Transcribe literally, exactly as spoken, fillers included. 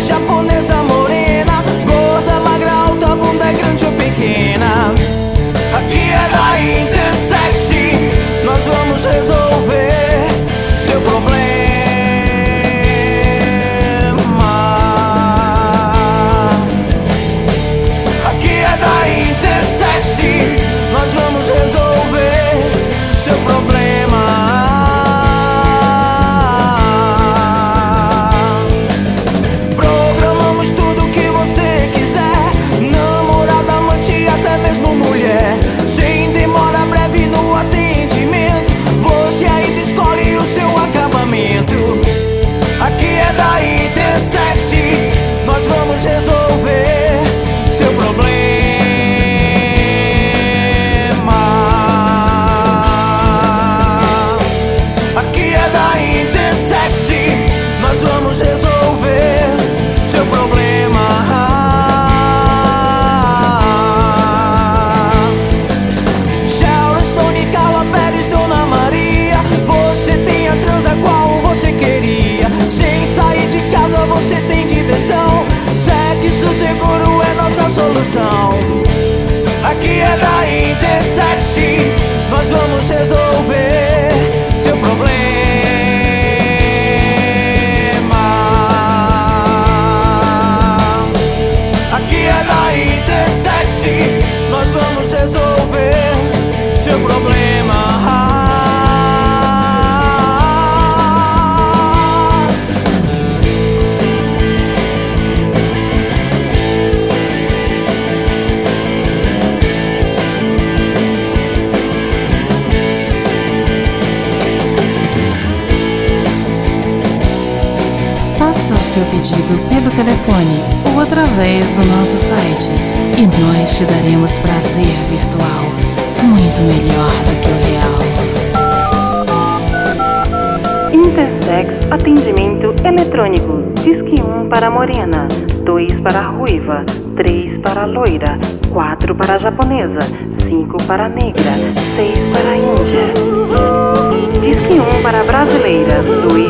japonesa morena, gorda, magra, alta, bunda grande ou pequena. Aqui é da Intersexy, nós vamos resolver seu problema. Aqui é da Intersexy, nós vamos resolver seu problema. Programamos tudo que você quiser, namorada, amante, até mesmo mulher. Sem demora, breve no atendimento, você ainda escolhe o seu acabamento. Aqui é da Intersexy, nós vamos resolver seu problema. Aqui é da Intersexy, nós vamos resolver seu problema. Sharon Stone, Carla Pérez, Dona Maria, você tem a transa qual você queria. Sem sair de casa você tem diversão, sexo seguro é nossa solução. Aqui é da Intersexy, nós vamos resolver seu problema. Aqui é da Intersexy, nós vamos resolver seu problema. Faça o seu pedido pelo telefone ou através do nosso site e nós te daremos prazer virtual muito melhor do que o real. Intersex Atendimento Eletrônico. Disque um para morena, dois para ruiva, três para loira, quatro para japonesa, cinco para negra, seis para índia. Disque um para brasileira, dois